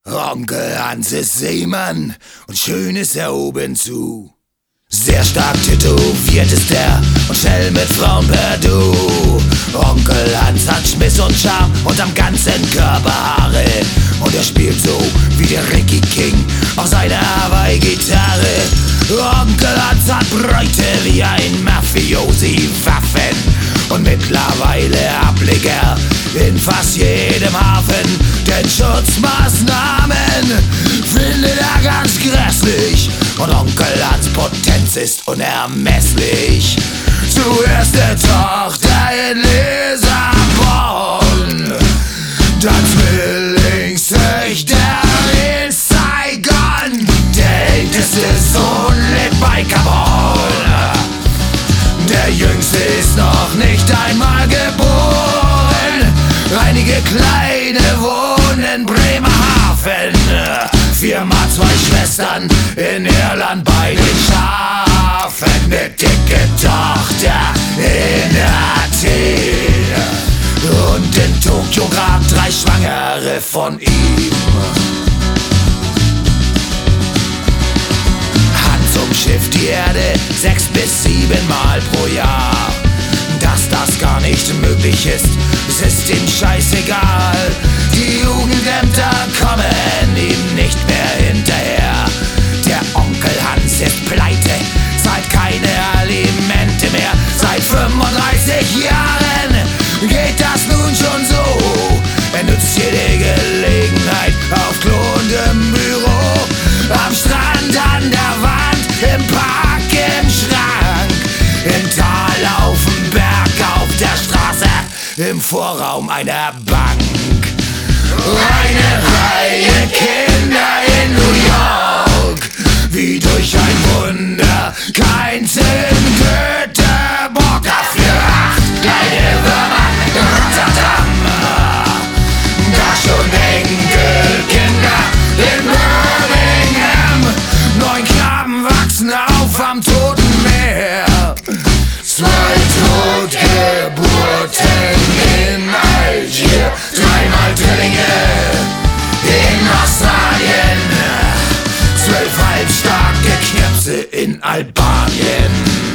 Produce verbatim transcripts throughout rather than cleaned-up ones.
Onkel Hans ist Seemann und schön ist er oben zu. Sehr stark tätowiert ist er und schnell mit Frauen per Du. Onkel Hans hat Schmiss und Charme und am ganzen Körper Haare. Und er spielt so wie der Ricky King auf seiner Hawaii-Gitarre. Onkel Hans hat Bräute wie ein Mafiosi, Waffen und mittlerweile Ableger in fast jedem Hafen. Denn Schutzmaßnahmen findet er ganz grässlich und Onkel Hans Potenz ist unermesslich. Zuerst Tochter in Lissabon, dann Zwillingstöchter in Saigon. Der älteste Sohn lebt bei Gabon, der jüngste ist noch nicht einmal geboren. Einige Kleine wohnen in Bremerhaven, viermal zwei Schwestern in Irland bei den Schafen. Ne dicke Tochter in Athen und in Tokio grad drei Schwangere von ihm. Hans umschifft die Erde sechs bis sieben Mal pro Jahr. Dass das gar nicht möglich ist, es ist ihm scheißegal. Die Jugendämter kommen ihm nicht mehr hinterher. Der Onkel Hans ist pleite, zahlt keine Alimente mehr. Seit fünfunddreißig Jahren geht das nun schon so. Er nutzt jede Gelegenheit auf Klo und im Büro, am Strand, an der Wand, im Park, im Schrank, im Tal, auf dem Berg, auf der Straße, im Vorraum einer Bank. Eine Reihe Kinder in New York, wie durch ein Wunder, kein Tim Göteborg. Dafür acht kleine Würmer in Rotterdam, da schon Enkelkinder in Birmingham. Neun Knaben wachsen auf am Toten Meer. Zwei Totgeburten in Algier, dreimal Drillinge in Australien, zwölf halbstarke Knirpse in Albanien.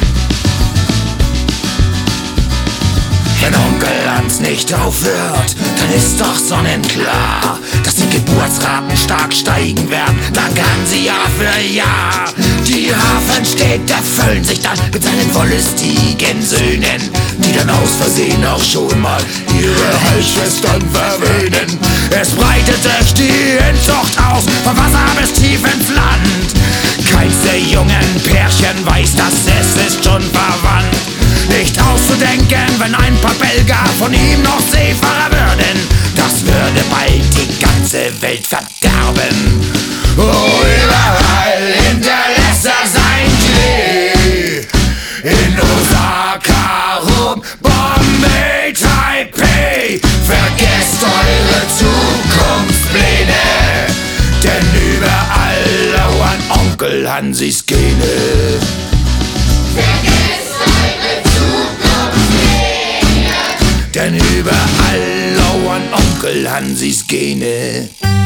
Wenn Onkel Hans nicht aufhört, dann ist doch sonnenklar, dass die Geburtsraten stark steigen werden, dank Hansi Jahr für Jahr. Die Hafenstädte füllen sich dann mit seinen wollüstigen Söhnen, die dann aus Versehen auch schon mal ihre Halbschwestern verwöhnen. Es breitet sich die Inzucht aus, vom Wasser bis tief ins Land. Keins der jungen Pärchen weiß, dass es ist schon verwandt. Nicht auszudenken, wenn ein paar Belgier von ihm noch Seefahrer würden. Das würde bald die ganze Welt verderben. Oh, überall hinterlässt er sein Klee. In Osaka, Rom, Bombay, Taipei. Vergesst eure Zukunftspläne, denn überall lauern Onkel Hansis Gene. Vergesst eure Zukunftspläne, denn überall lauern Onkel Hansis Gene.